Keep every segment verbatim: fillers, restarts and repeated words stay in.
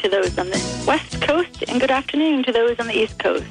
to those on the West Coast, and good afternoon to those on the East Coast.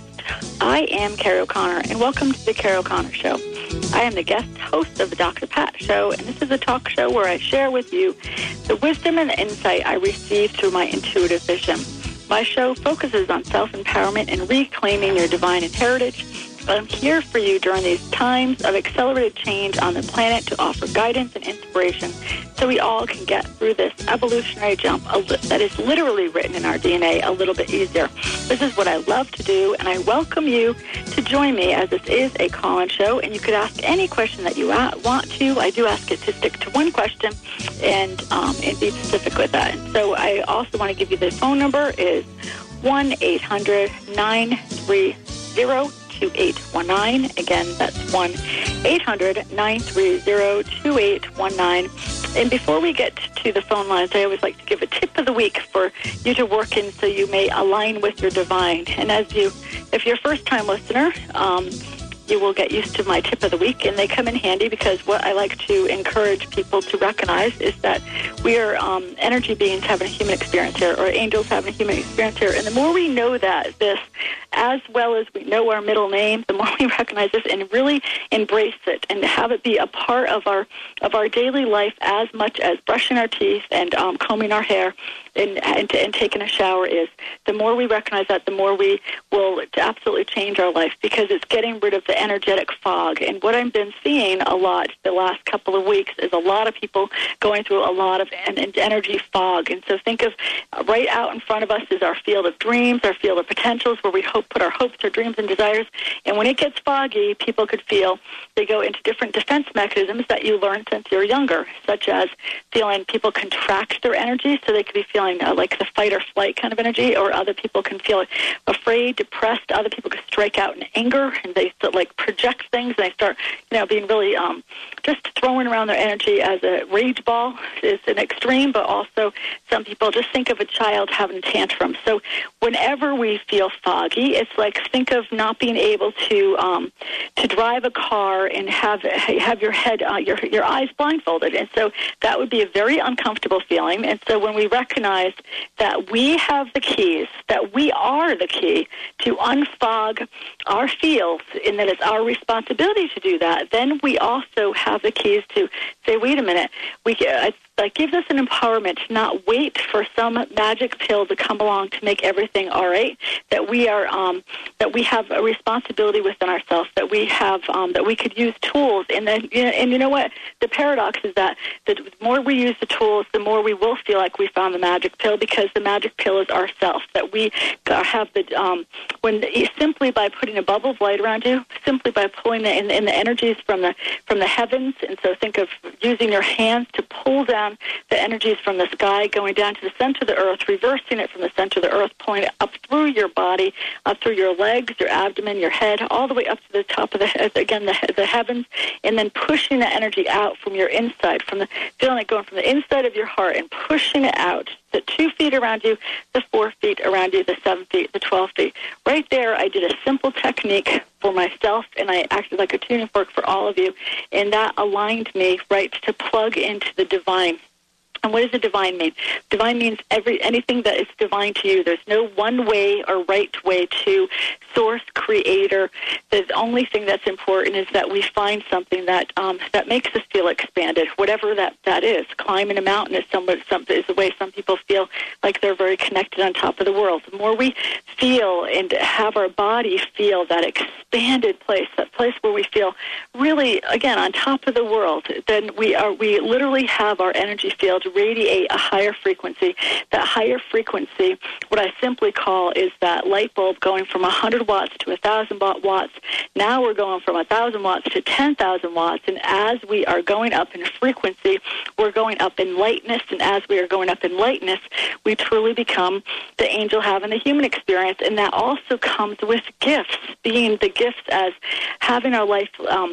I am Carrie O'Connor, and welcome to the Carrie O'Connor Show. I am the guest host of the Doctor Pat Show, and this is a talk show where I share with you the wisdom and insight I receive through my intuitive vision. My show focuses on self-empowerment and reclaiming your divine heritage. I'm here for you during these times of accelerated change on the planet to offer guidance and inspiration so we all can get through this evolutionary jump that is literally written in our D N A a little bit easier. This is what I love to do, and I welcome you to join me as this is a call-in show, and you could ask any question that you want to. I do ask it to stick to one question and, um, and be specific with that. And so I also want to give you the phone number is one eight hundred nine three zero two eight one nine. Again, that's one eight hundred nine three zero two eight one nine. And before we get to the phone lines, I always like to give a tip of the week for you to work in so you may align with your divine. And as you, if you're a first-time listener, um, you will get used to my tip of the week, and they come in handy because what I like to encourage people to recognize is that we are um, energy beings having a human experience here, or angels having a human experience here. And the more we know that, this, as well as we know our middle name, the more we recognize this and really embrace it and have it be a part of our of our daily life as much as brushing our teeth and um, combing our hair and, and, and taking a shower is. The more we recognize that, the more we will absolutely change our life because it's getting rid of the energetic fog. And what I've been seeing a lot the last couple of weeks is a lot of people going through a lot of en- energy fog. And so think of uh, right out in front of us is our field of dreams, our field of potentials, where we hope put our hopes, our dreams, and desires. And when it gets foggy, people could feel they go into different defense mechanisms that you learned since you were younger, such as feeling people contract their energy, so they could be feeling uh, like the fight or flight kind of energy, or other people can feel afraid, depressed. Other people could strike out in anger, and they start, like project things, and they start, you know, being really um, just throwing around their energy as a rage ball is an extreme, but also some people just think of a child having a tantrum. So whenever we feel foggy, it's like think of not being able to um, to drive a car and have have your head, uh, your your eyes blindfolded, and so that would be a very uncomfortable feeling. And so when we recognize that we have the keys, that we are the key to unfog our fields, and that it's our responsibility to do that, then we also have the keys to say, wait a minute, we uh, that gives us an empowerment to not wait for some magic pill to come along to make everything all right. That we are, um, that we have a responsibility within ourselves. That we have, um, that we could use tools. And then, you know, and you know what? The paradox is that the more we use the tools, the more we will feel like we found the magic pill, because the magic pill is ourself. That we have the um, when simply by putting a bubble of light around you, simply by pulling the, in, in the energies from the from the heavens. And so think of using your hands to pull down the energies from the sky, going down to the center of the earth, reversing it from the center of the earth, pulling it up through your body, up through your legs, your abdomen, your head, all the way up to the top of the, again, the, the heavens, and then pushing the energy out from your inside, from the feeling it going from the inside of your heart and pushing it out. The two feet around you, the four feet around you, the seven feet, the twelve feet. Right there, I did a simple technique for myself, and I acted like a tuning fork for all of you, and that aligned me right to plug into the divine. And what does the divine mean? Divine means every anything that is divine to you. There's no one way or right way to source, creator. The only thing that's important is that we find something that um, that makes us feel expanded, whatever that, that is. Climbing a mountain is, some, some, is the way some people feel like they're very connected on top of the world. The more we feel and have our body feel that expanded place, that place where we feel really, again, on top of the world, then we are we literally have our energy field radiate a higher frequency. That higher frequency, what I simply call is that light bulb going from one hundred watts to one thousand watts. Now we're going from one thousand watts to ten thousand watts, and as we are going up in frequency, we're going up in lightness, and as we are going up in lightness, we truly become the angel having the human experience, and that also comes with gifts, being the gifts as having our life um,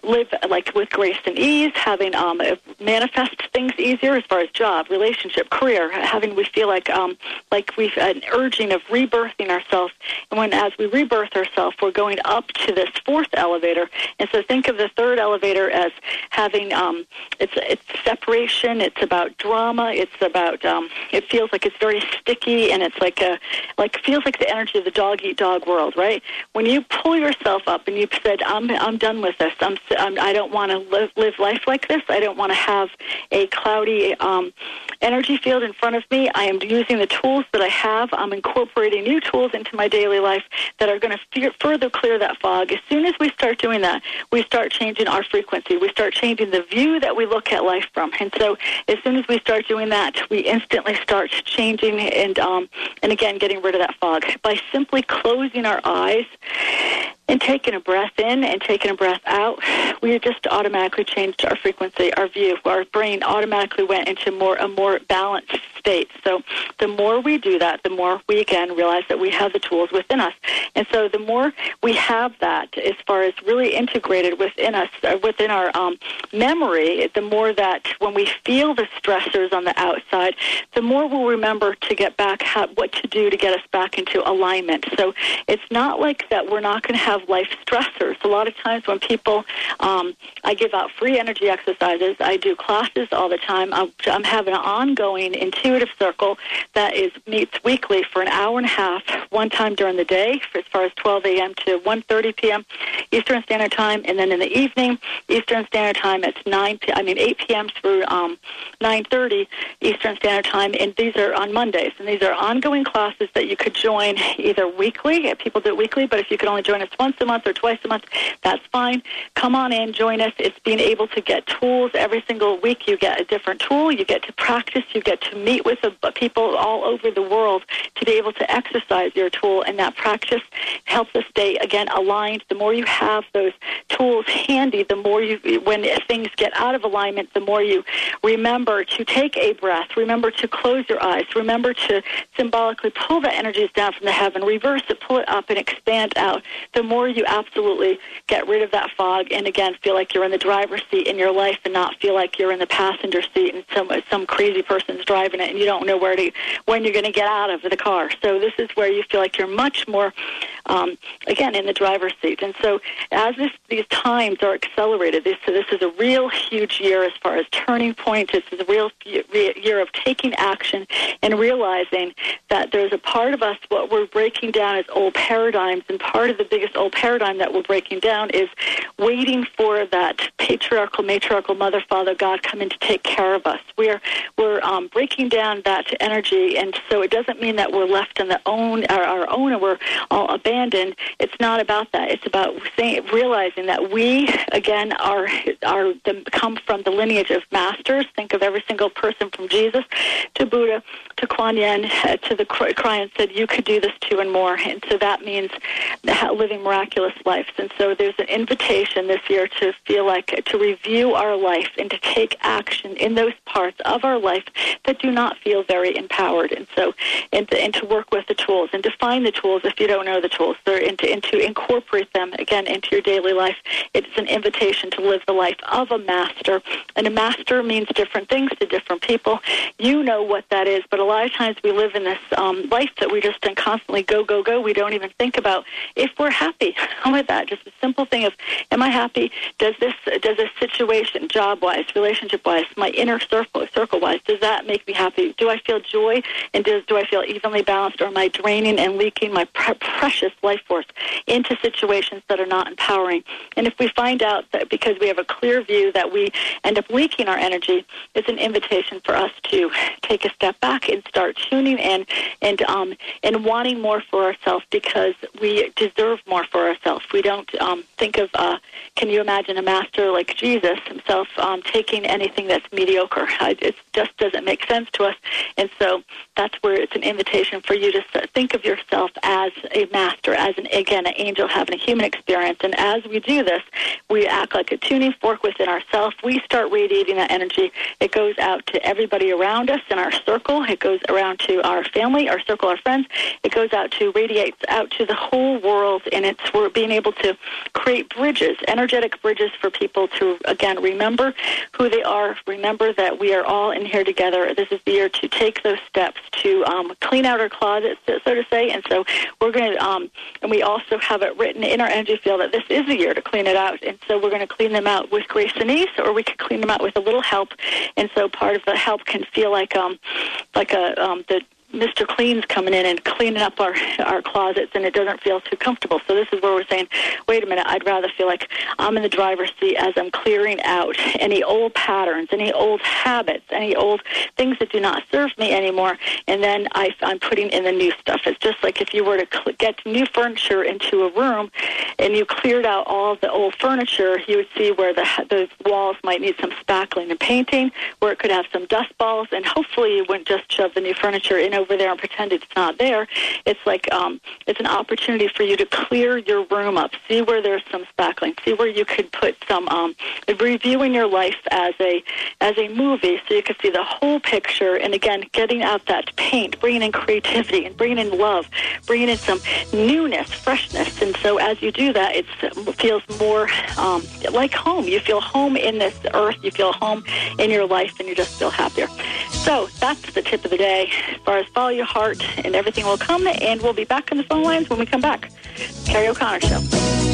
live like with grace and ease, having um, manifest things easier as far as job, relationship, career, having we feel like um, like we've an urging of rebirthing ourselves. And when as we rebirth ourselves, we're going up to this fourth elevator. And so think of the third elevator as having um, it's it's separation. It's about drama. It's about um, it feels like it's very sticky, and it's like a like feels like the energy of the dog eat dog world, right? When you pull yourself up and you've said, I'm I'm done with this. I'm, I'm I don't want to live, live life like this. I don't want to have a cloudy um, energy field in front of me. I am using the tools that I have. I'm incorporating new tools into my daily life that are going to further clear that fog. As soon as we start doing that, we start changing our frequency. We start changing the view that we look at life from. And so as soon as we start doing that, we instantly start changing and, um, and again, getting rid of that fog. By simply closing our eyes and taking a breath in and taking a breath out, we just automatically changed our frequency, our view. Our brain automatically went into more a more balanced state. So the more we do that, the more we, again, realize that we have the tools within us. And so the more we have that as far as really integrated within us, uh, within our um, memory, the more that when we feel the stressors on the outside, the more we'll remember to get back, how, what to do to get us back into alignment. So it's not like that we're not going to have life stressors. A lot of times when people, um, I give out free energy exercises. I do classes all the time. I'm, I'm having an ongoing intuitive circle that is meets weekly for an hour and a half, one time during the day, for as far as twelve a.m. to one thirty p.m. Eastern Standard Time, and then in the evening, Eastern Standard Time, it's nine. I mean eight p.m. through um, nine thirty Eastern Standard Time, and these are on Mondays. And these are ongoing classes that you could join either weekly. People do it weekly, but if you could only join us once a month or twice a month, that's fine. Come on in, join us. It's being able to get tools every single week. You get a different tool. You get to practice. You get to meet with a, people all over the world to be able to exercise your tool, and that practice helps us stay, again, aligned. The more you have those tools handy, the more you, when things get out of alignment, the more you remember to take a breath, remember to close your eyes, remember to symbolically pull the energies down from the heaven, reverse it, pull it up, and expand out. The more you absolutely get rid of that fog and, again, feel like you're in the driver's seat in your life and not feel like you're in the passenger seat and some some crazy person's driving it and you don't know where to when you're going to get out of the car. So this is where you feel like you're much more, um, again, in the driver's seat. And so as this, these times are accelerated, this, so this is a real huge year as far as turning points. This is a real year of taking action and realizing that there's a part of us, what we're breaking down is old paradigms, and part of the biggest old paradigm that we're breaking down is waiting for that patriarchal, matriarchal mother, father, God come in to take care of us. We're we're um, breaking down that energy, and so it doesn't mean that we're left on the own our, our own and we're all abandoned. It's not about that. It's about saying, realizing that we, again, are are the, come from the lineage of masters. Think of every single person from Jesus to Buddha to Kuan Yin uh, to the Kryon said, you could do this too and more. And so that means living miraculous lives. And so there's an invitation this year to feel like, to review our life and to take action in those parts of our life that do not feel very empowered. And so, and to, and to work with the tools and to find the tools if you don't know the tools, and to, and to incorporate them, again, into your daily life. It's an invitation to live the life of a master. And a master means different things to different people. You know what that is, but a lot of times we live in this um, life that we just constantly go, go, go. We don't even think about if we're happy with that. Just a simple thing of, am I happy? Does this, does this situation, job-wise, relationship-wise, my inner circle, circle-wise, does that make me happy? Do I feel joy, and does, do I feel evenly balanced, or am I draining and leaking my pre- precious life force into situations that are not empowering? And if we find out that because we have a clear view that we end up leaking our energy, it's an invitation for us to take a step back and start tuning in and um, and wanting more for ourselves, because we deserve more for ourselves. We don't um, think of, uh, can you imagine a master like Jesus himself um, taking anything that's mediocre? It's just just doesn't make sense to us. And so that's where it's an invitation for you to think of yourself as a master, as, an again, an angel having a human experience. And as we do this, we act like a tuning fork within ourselves. We start radiating that energy. It goes out to everybody around us in our circle. It goes around to our family, our circle, our friends. It goes out to, radiates out to the whole world, and it's we're being able to create bridges, energetic bridges for people to, again, remember who they are, remember that we are all in here together. This is the year to take those steps to um, clean out our closets, so to say, and so we're going to, um, and we also have it written in our energy field that this is the year to clean it out, and so we're going to clean them out with grace and ease, or we could clean them out with a little help, and so part of the help can feel like um, like a um, the Mister Clean's coming in and cleaning up our our closets, and it doesn't feel too comfortable. So this is where we're saying, wait a minute, I'd rather feel like I'm in the driver's seat as I'm clearing out any old patterns, any old habits, any old things that do not serve me anymore, and then I, I'm putting in the new stuff. It's just like if you were to cl- get new furniture into a room and you cleared out all the old furniture, you would see where the, the walls might need some spackling and painting, where it could have some dust balls, and hopefully you wouldn't just shove the new furniture in over there and pretend it's not there. It's like um, it's an opportunity for you to clear your room up, see where there's some spackling, see where you could put some um, reviewing your life as a as a movie, so you can see the whole picture. And again, getting out that paint, bringing in creativity, and bringing in love, bringing in some newness, freshness. And so as you do that, it's, it feels more um, like home. You feel home in this earth. You feel home in your life, and you just feel happier. So that's the tip of the day. As far as follow your heart, and everything will come, and we'll be back on the phone lines when we come back. Carrie O'Connor Show.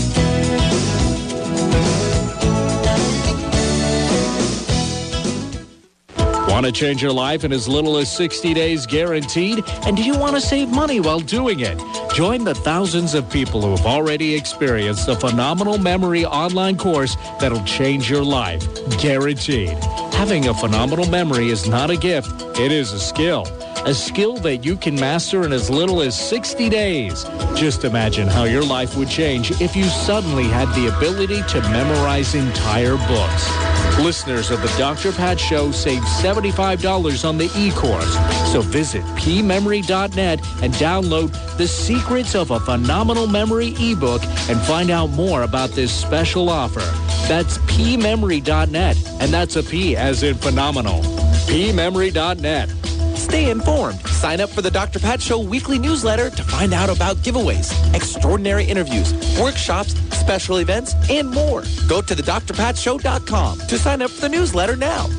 Want to change your life in as little as sixty days guaranteed? And do you want to save money while doing it? Join the thousands of people who have already experienced a phenomenal memory online course that'll change your life, guaranteed. Having a phenomenal memory is not a gift, it is a skill. A skill that you can master in as little as sixty days. Just imagine how your life would change if you suddenly had the ability to memorize entire books. Listeners of the Doctor Pat Show save seventy-five dollars on the e-course. So visit p memory dot net and download The Secrets of a Phenomenal Memory ebook and find out more about this special offer. That's p memory dot net, and that's a P as in phenomenal. p memory dot net. Stay informed. Sign up for the Doctor Pat Show weekly newsletter to find out about giveaways, extraordinary interviews, workshops, special events, and more. Go to the dr pat show dot com to sign up for the newsletter now.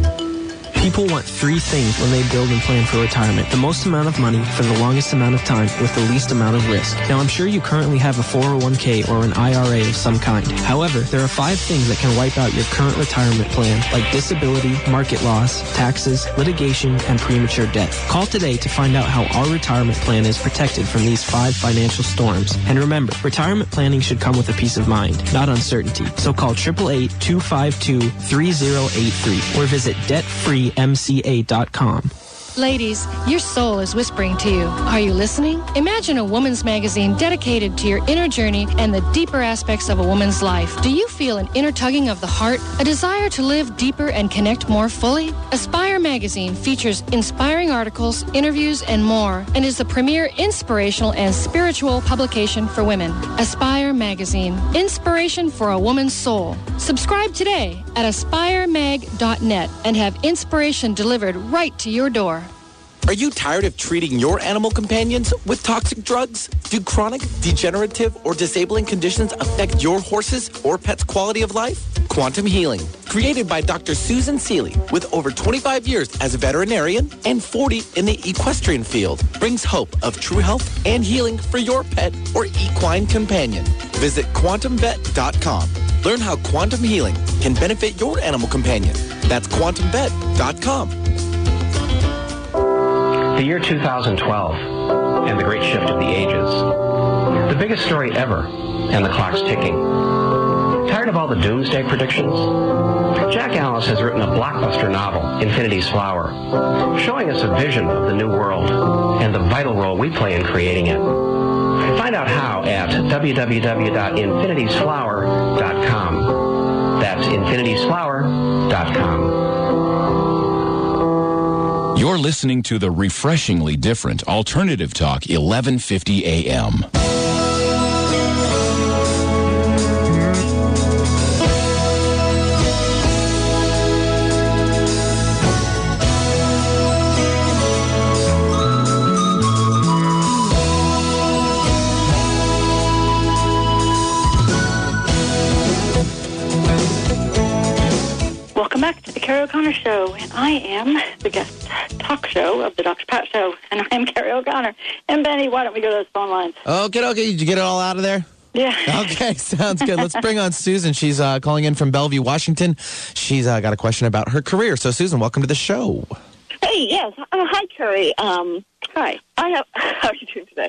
People want three things when they build and plan for retirement. The most amount of money for the longest amount of time with the least amount of risk. Now, I'm sure you currently have a four oh one k or an I R A of some kind. However, there are five things that can wipe out your current retirement plan, like disability, market loss, taxes, litigation, and premature death. Call today to find out how our retirement plan is protected from these five financial storms. And remember, retirement planning should come with a peace of mind, not uncertainty. So call eight eight eight, two five two, three oh eight three or visit debt free m c a dot com. Ladies, your soul is whispering to you. Are you listening? Imagine a woman's magazine dedicated to your inner journey and the deeper aspects of a woman's life. Do you feel an inner tugging of the heart, a desire to live deeper and connect more fully? Aspire magazine features inspiring articles, interviews, and more, and is the premier inspirational and spiritual publication for women. Aspire magazine, inspiration for a woman's soul. Subscribe today at aspire mag dot net and have inspiration delivered right to your door. Are you tired of treating your animal companions with toxic drugs? Do chronic, degenerative, or disabling conditions affect your horse's or pet's quality of life? Quantum Healing, created by Doctor Susan Seeley, with over twenty-five years as a veterinarian and forty in the equestrian field, brings hope of true health and healing for your pet or equine companion. Visit quantum vet dot com. Learn how quantum healing can benefit your animal companion. That's quantum vet dot com. The year two thousand twelve and the great shift of the ages. The biggest story ever, and the clock's ticking. Tired of all the doomsday predictions? Jack Alice has written a blockbuster novel, Infinity's Flower, showing us a vision of the new world and the vital role we play in creating it. Find out how at w w w dot infinities flower dot com. That's infinities flower dot com. You're listening to the refreshingly different Alternative Talk eleven fifty A M. Welcome back to the Carrie O'Connor Show, and I am the guest talk show of the Doctor Pat Show, and I am Carrie O'Connor. And Benny, why don't we go to those phone lines? Okay, okay. Did you get it all out of there? Yeah. Okay, sounds good. Let's bring on Susan. She's uh, calling in from Bellevue, Washington. She's uh, got a question about her career. So, Susan, welcome to the show. Hey, yes. Uh, hi, Carrie. Um, hi. I have. How are you doing today?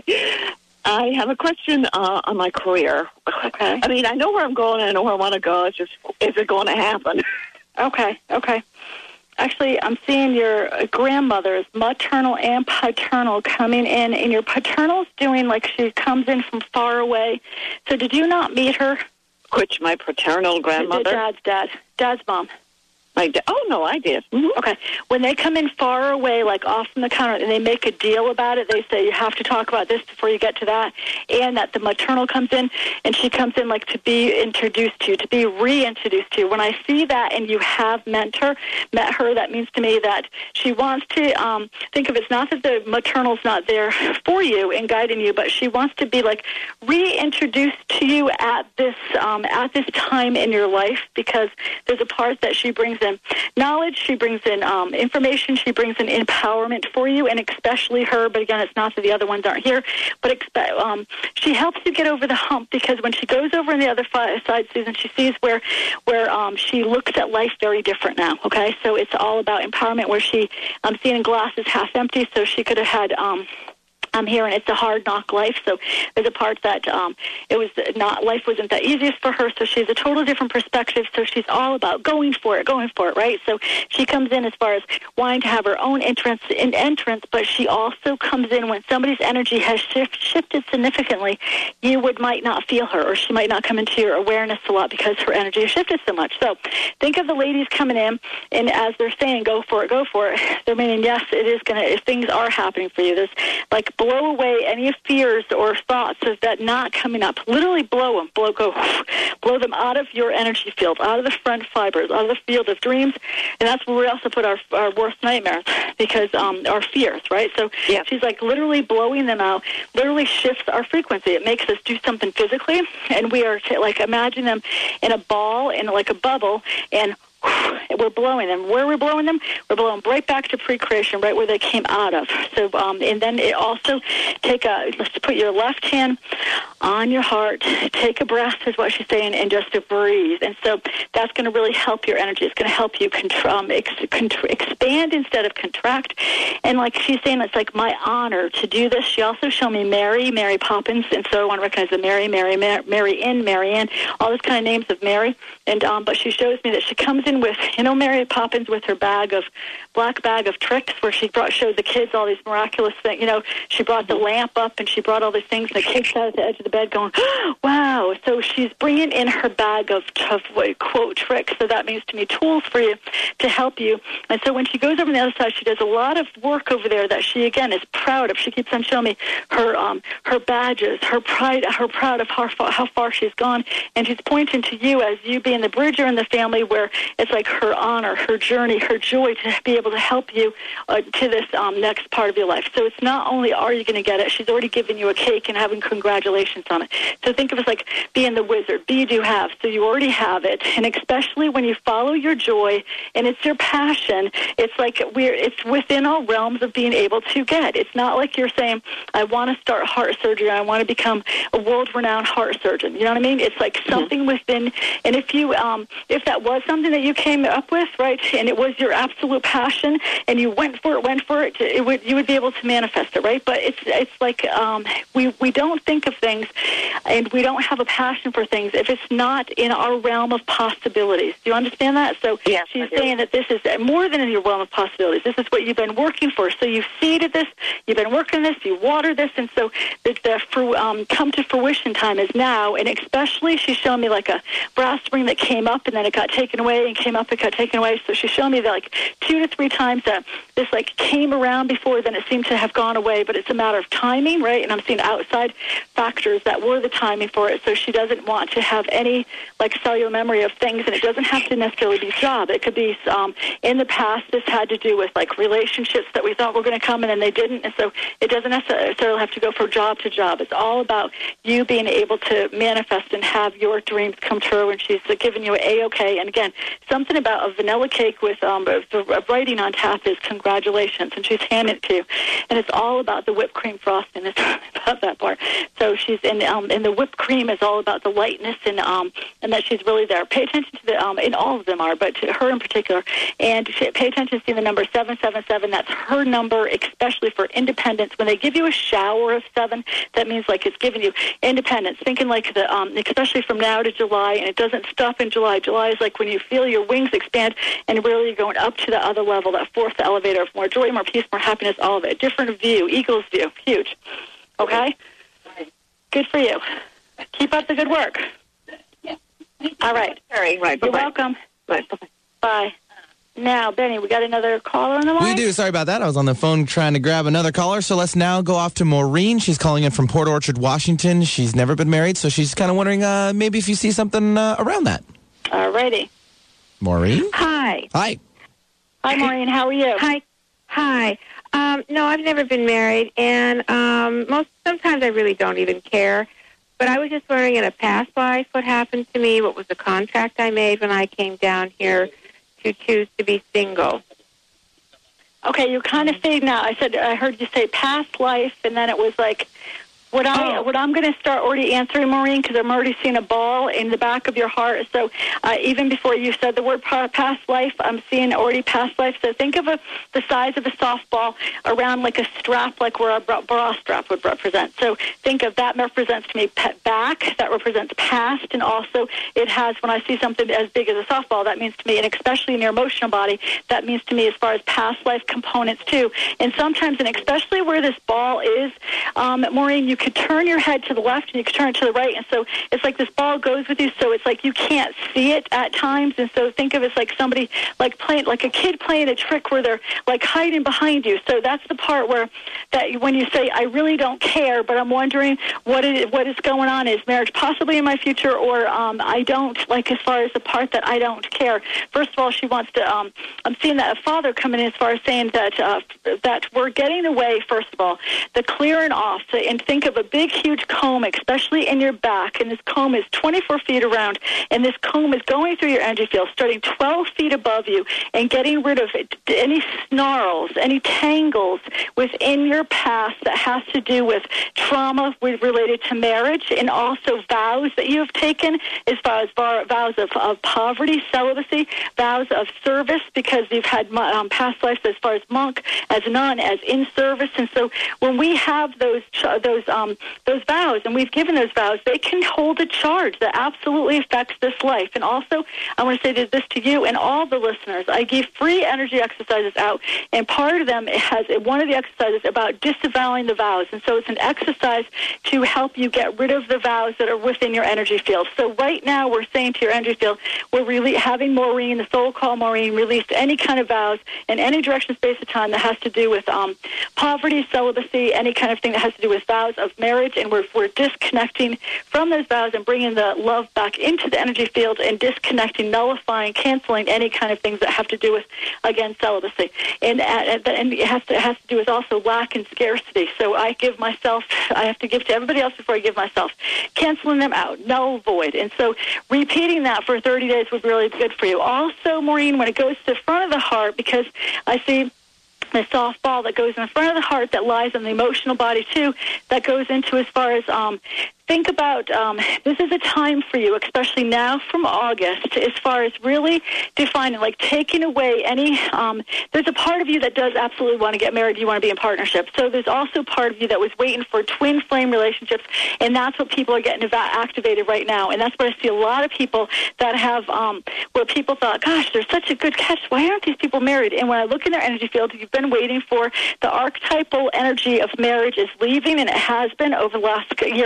I have a question uh, on my career. Okay. I mean, I know where I'm going. I know where I want to go. It's just, is it going to happen? Okay, okay. Actually, I'm seeing your grandmother's maternal and paternal coming in, and your paternal's doing like she comes in from far away. So did you not meet her? Which, my paternal grandmother? Dad's dad. Dad's mom. My da- oh, no, I did. Mm-hmm. Okay. When they come in far away, like off from the counter, and they make a deal about it, they say, you have to talk about this before you get to that, and that the maternal comes in, and she comes in like to be introduced to you, to be reintroduced to you. When I see that and you have met her, met her, that means to me that she wants to um, think of it. It's not that the maternal's not there for you and guiding you, but she wants to be like reintroduced to you at this um, at this time in your life, because there's a part that she brings in knowledge, she brings in um, information, she brings in empowerment for you, and especially her, but again, it's not that the other ones aren't here, but expe- um, she helps you get over the hump, because when she goes over on the other fi- side, Susan, she sees where where um, she looks at life very different now, okay? So it's all about empowerment, where she, I'm seeing glasses half empty, so she could have had... Um, I'm here, and it's a hard knock life. So there's a part that um, it was not, life wasn't that easiest for her. So she has a total different perspective. So she's all about going for it, going for it, right? So she comes in as far as wanting to have her own entrance, in entrance, but she also comes in when somebody's energy has shift, shifted significantly. You would might not feel her, or she might not come into your awareness a lot because her energy has shifted so much. So think of the ladies coming in, and as they're saying, "Go for it, go for it," they're meaning yes, it is going to. If things are happening for you, there's like. Blow away any fears or thoughts of that not coming up. Literally blow them. Blow, go, blow them out of your energy field, out of the front fibers, out of the field of dreams. And that's where we also put our, our worst nightmares, because um, our fears, right? So yeah. She's like literally blowing them out, literally shifts our frequency. It makes us do something physically, and we are t- like imagine them in a ball, in like a bubble, and we're blowing them. Where are we blowing them? We're blowing them right back to pre-creation, right where they came out of. So, um, and then it also take a, let's put your left hand on your heart, take a breath, is what she's saying, and just to breathe. And so that's going to really help your energy. It's going to help you contr- um, ex- contr- expand instead of contract. And like she's saying, it's like my honor to do this. She also showed me Mary, Mary Poppins, and so I want to recognize the Mary, Mary, Mary, Mary in, Mary Ann, all those kind of names of Mary. And um, but she shows me that she comes in with, you know, Mary Poppins with her bag of, black bag of tricks, where she brought, showed the kids all these miraculous things. You know, she brought the lamp up, and she brought all these things, and the kids sat at the edge of the bed going, oh, wow. So she's bringing in her bag of, of, quote, tricks. So that means to me tools for you to help you. And so when she goes over on the other side, she does a lot of work over there that she, again, is proud of. She keeps on showing me her um, her badges, her pride, her proud of how far, how far she's gone. And she's pointing to you as you being the bridger in the family, where it's like her honor, her journey, her joy to be able to help you uh, to this um, next part of your life. So it's not only are you going to get it, she's already given you a cake and having congratulations on it. So think of it as like being the wizard. Be, do, have. So you already have it. And especially when you follow your joy and it's your passion, it's like we're, it's within our realms of being able to get. It's not like you're saying, I want to start heart surgery. I want to become a world-renowned heart surgeon. You know what I mean? It's like something mm-hmm. within, and if you, um, if that was something that you came up with, right, and it was your absolute passion, and you went for it, went for it, it would, you would be able to manifest it, right? But it's it's like um, we we don't think of things, and we don't have a passion for things if it's not in our realm of possibilities. Do you understand that? So yes, she's saying that this is more than in your realm of possibilities. This is what you've been working for. So you've seeded this, you've been working this, you water this, and so the, the for, um, come to fruition time is now. And especially, she's showing me like a brass ring that came up, and then it got taken away, and came up, it got taken away. So she's showing me that like two to three times that this like came around before, then it seemed to have gone away, but it's a matter of timing, right? And I'm seeing outside factors that were the timing for it. So she doesn't want to have any like cellular memory of things, and it doesn't have to necessarily be job. It could be um, in the past. This had to do with like relationships that we thought were going to come in and they didn't, and so it doesn't necessarily have to go from job to job. It's all about you being able to manifest and have your dreams come true. And she's uh, giving you an A-OK. And again, something about a vanilla cake with um, the writing on top is congratulations, and she's handing it to you. And it's all about the whipped cream frosting. It's about that part. So she's in, um, and the whipped cream is all about the lightness and um, and that she's really there. Pay attention to the, um, and all of them are, but to her in particular. And she, pay attention to the number seven seven seven. That's her number, especially for independence. When they give you a shower of seven, that means like it's giving you independence. Thinking like the, um, especially from now to July, and it doesn't stop in July. July is like when you feel your wings expand and really you're going up to the other level, that fourth elevator of more joy, more peace, more happiness, all of it. A different view, eagle's view, huge. Okay? Good for you. Keep up the good work. All right. All right. Right. You're Bye-bye. welcome. Bye. Bye. Bye. Now, Benny, we got another caller on the line? We do. Sorry about that. I was on the phone trying to grab another caller. So let's now go off to Maureen. She's calling in from Port Orchard, Washington. She's never been married, so she's kind of wondering uh, maybe if you see something uh, around that. All righty. Maureen? Hi. Hi. Hi, Maureen. How are you? Hi. Hi. Um, no, I've never been married, and um, most sometimes I really don't even care. But I was just wondering, in a past life, what happened to me? What was the contract I made when I came down here to choose to be single? Okay, you're kind of fading out. I said I heard you say past life, and then it was like what I Oh. what I'm going to start already answering, Maureen, because I'm already seeing a ball in the back of your heart. So uh, even before you said the word pa- past life, I'm seeing already past life. So think of a, the size of a softball around like a strap, like where a bra, bra strap would represent. So think of that represents to me pe- back, that represents past, and also it has, when I see something as big as a softball, that means to me, and especially in your emotional body, that means to me as far as past life components too. And sometimes, and especially where this ball is, um, Maureen, you could turn your head to the left and you could turn it to the right, and so it's like this ball goes with you, so it's like you can't see it at times. And so think of it as like somebody like playing, like a kid playing a trick where they're like hiding behind you. So that's the part where that when you say I really don't care, but I'm wondering what it, what is going on. Is marriage possibly in my future, or um, I don't, like as far as the part that I don't care. First of all, she wants to um, I'm seeing that a father coming in as far as saying that uh, that we're getting away, first of all, the clearing off. So, and think of a big, huge comb, especially in your back, and this comb is twenty-four feet around, and this comb is going through your energy field, starting twelve feet above you, and getting rid of any snarls, any tangles within your past that has to do with trauma with, related to marriage, and also vows that you have taken as far as vows of, of poverty, celibacy, vows of service, because you've had um, past lives as far as monk, as nun, as in service. And so when we have those those um, those vows, and we've given those vows, they can hold a charge that absolutely affects this life. And also, I want to say this to you and all the listeners. I give free energy exercises out, and part of them has one of the exercises about disavowing the vows. And so it's an exercise to help you get rid of the vows that are within your energy field. So right now, we're saying to your energy field, we're really having Maureen, the soul call Maureen, release any kind of vows in any direction, space, or time that has to do with um, poverty, celibacy, any kind of thing that has to do with vows of marriage, and we're, we're disconnecting from those vows and bringing the love back into the energy field, and disconnecting, nullifying, canceling any kind of things that have to do with, again, celibacy. And, and, and it, has to, it has to do with also lack and scarcity. So I give myself, I have to give to everybody else before I give myself, canceling them out, null, void. And so repeating that for thirty days would really be good for you. Also, Maureen, when it goes to the front of the heart, because I see the softball that goes in the front of the heart that lies on the emotional body too, that goes into as far as um, think about um, this is a time for you, especially now from August, as far as really defining, like taking away any, um, there's a part of you that does absolutely want to get married, you want to be in partnership. So there's also part of you that was waiting for twin flame relationships, and that's what people are getting eva- activated right now. And that's what I see a lot of people that have, um, where people thought, gosh, there's such a good catch, why aren't these people married? And when I look in their energy field, you've been waiting for the archetypal energy of marriage is leaving, and it has been over the last year and a half.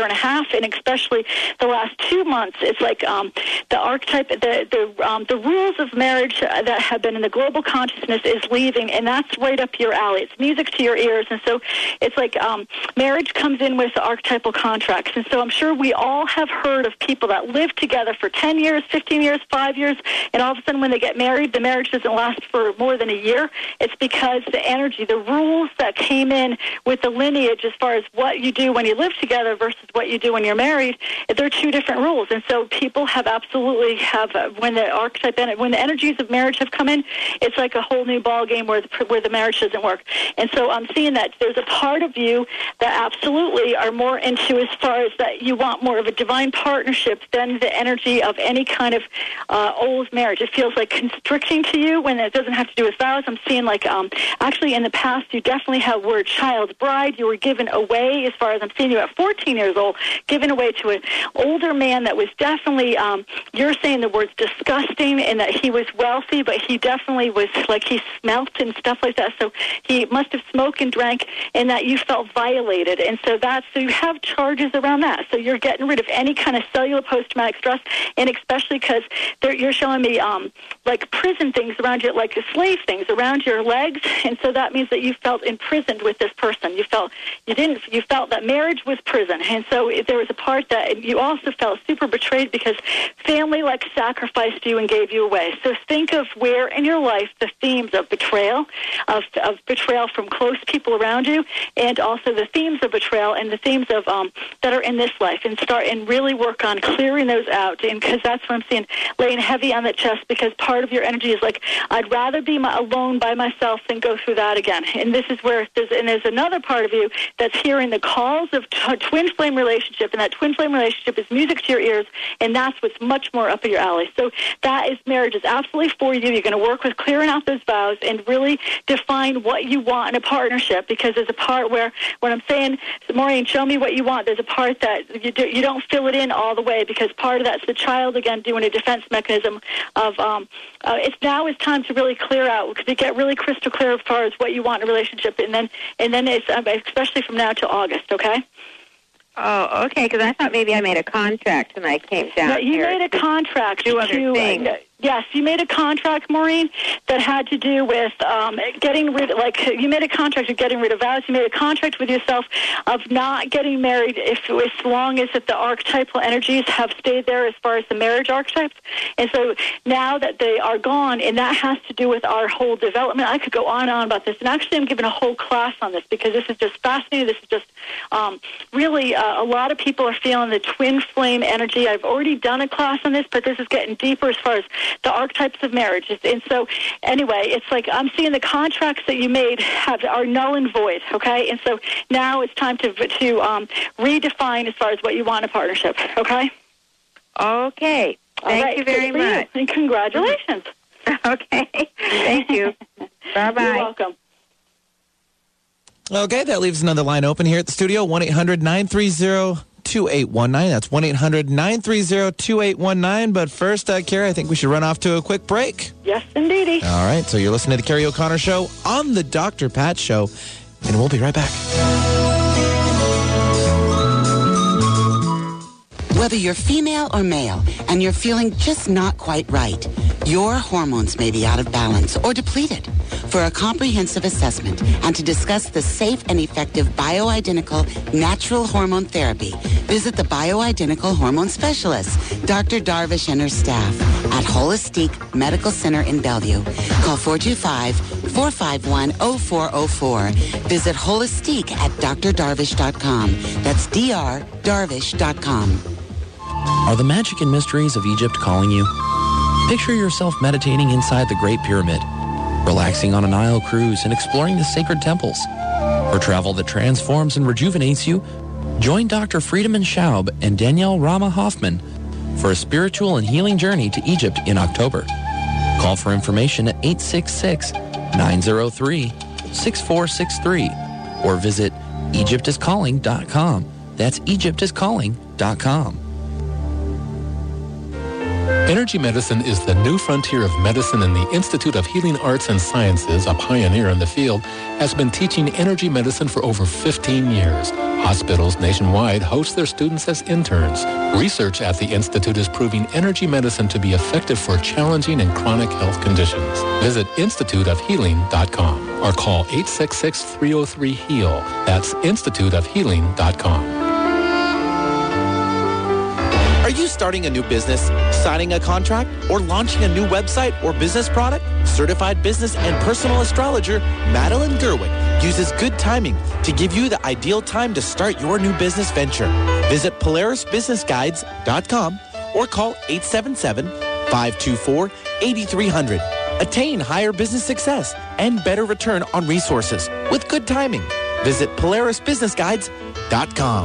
and especially the last two months, it's like um, the archetype, the the um, the rules of marriage that have been in the global consciousness is leaving, and that's right up your alley. It's music to your ears, and so it's like um, marriage comes in with archetypal contracts, and so I'm sure we all have heard of people that live together for ten years, fifteen years, five years, and all of a sudden when they get married, the marriage doesn't last for more than a year. It's because the energy, the rules that came in with the lineage as far as what you do when you live together versus what you do when you're married, they're two different rules. And so people have absolutely have, uh, when the archetype, when the energies of marriage have come in, it's like a whole new ball game where the, where the marriage doesn't work. And so I'm seeing that there's a part of you that absolutely are more into as far as that you want more of a divine partnership than the energy of any kind of uh, old marriage. It feels like constricting to you when it doesn't have to do with vows. I'm seeing like um, actually in the past you definitely have word child bride. You were given away, as far as I'm seeing you at fourteen years old, given away to an older man that was definitely, um, you're saying the words disgusting, and that he was wealthy, but he definitely was like he smelt and stuff like that. So he must have smoked and drank, and that you felt violated. And so that's, so you have charges around that. So you're getting rid of any kind of cellular post-traumatic stress, and especially because you're showing me um, like prison things around you, like slave things around your legs. And so that means that you felt imprisoned with this person. You felt you didn't. You felt that marriage was prison, and so there was a part that you also felt super betrayed because family like sacrificed you and gave you away. So think of where in your life the themes of betrayal, of, of betrayal from close people around you, and also the themes of betrayal and the themes of um, that are in this life, and start and really work on clearing those out. And because that's what I'm seeing, laying heavy on the chest, because part of your energy is like, I'd rather be my, alone by myself than go through that again. And this is where there's, and there's another part of you that's hearing the calls of t- twin flame relationship, and that twin flame relationship is music to your ears, and that's what's much more up your alley. So that is, marriage is absolutely for you. You're going to work with clearing out those vows and really define what you want in a partnership, because there's a part where, when I'm saying, Maureen, show me what you want, there's a part that you, do, you don't fill it in all the way, because part of that's the child, again, doing a defense mechanism of, um, uh, it's now is time to really clear out, to get really crystal clear as far as what you want in a relationship, and then, and then it's, um, especially from now to August, okay? Oh, okay, because I thought maybe I made a contract when I came down no, you here. made a contract do to, other things. Uh, yes, you made a contract, Maureen, that had to do with um, getting rid, like, you made a contract of getting rid of vows. You made a contract with yourself of not getting married if, as long as if the archetypal energies have stayed there as far as the marriage archetypes. And so now that they are gone, and that has to do with our whole development. I could go on and on about this, and actually I'm giving a whole class on this, because this is just fascinating. This is just um, really, uh, a lot of people are feeling the twin flame energy. I've already done a class on this, but this is getting deeper as far as the archetypes of marriage. And so, anyway, it's like I'm seeing the contracts that you made have are null and void, okay? And so now it's time to to um, redefine as far as what you want in a partnership, okay? Okay. Thank right. you very Good much. You. And congratulations. Okay. Thank you. Bye-bye. You're welcome. Okay, that leaves another line open here at the studio, one eight hundred nine three zero two eight one nine. That's one eight hundred nine three zero two eight one nine. But first, uh, Carrie, I think we should run off to a quick break. Yes, indeedy. All right, so you're listening to the Carrie O'Connor Show on the Doctor Pat Show, and we'll be right back. Whether you're female or male and you're feeling just not quite right, your hormones may be out of balance or depleted. For a comprehensive assessment and to discuss the safe and effective bioidentical natural hormone therapy, visit the Bioidentical Hormone Specialist, Doctor Darvish and her staff at Holistic Medical Center in Bellevue. Call four two five, four five one, zero four zero four. Visit Holistic at d r darvish dot com. That's D R darvish dot com. Are the magic and mysteries of Egypt calling you? Picture yourself meditating inside the Great Pyramid, relaxing on a Nile cruise and exploring the sacred temples. For travel that transforms and rejuvenates you, join Doctor Friedemann Schaub and Danielle Rama Hoffman for a spiritual and healing journey to Egypt in October. Call for information at eight six six, nine zero three, six four six three or visit egypt is calling dot com. That's egypt is calling dot com. Energy medicine is the new frontier of medicine, and the Institute of Healing Arts and Sciences, a pioneer in the field, has been teaching energy medicine for over fifteen years. Hospitals nationwide host their students as interns. Research at the Institute is proving energy medicine to be effective for challenging and chronic health conditions. Visit institute of healing dot com or call eight six six, three oh three, HEAL. That's institute of healing dot com. Are you starting a new business, signing a contract, or launching a new website or business product? Certified business and personal astrologer Madeline Gerwig uses good timing to give you the ideal time to start your new business venture. Visit Polaris Business Guides dot com or call eight seven seven, five two four, eight three zero zero. Attain higher business success and better return on resources with good timing. Visit Polaris Business Guides dot com.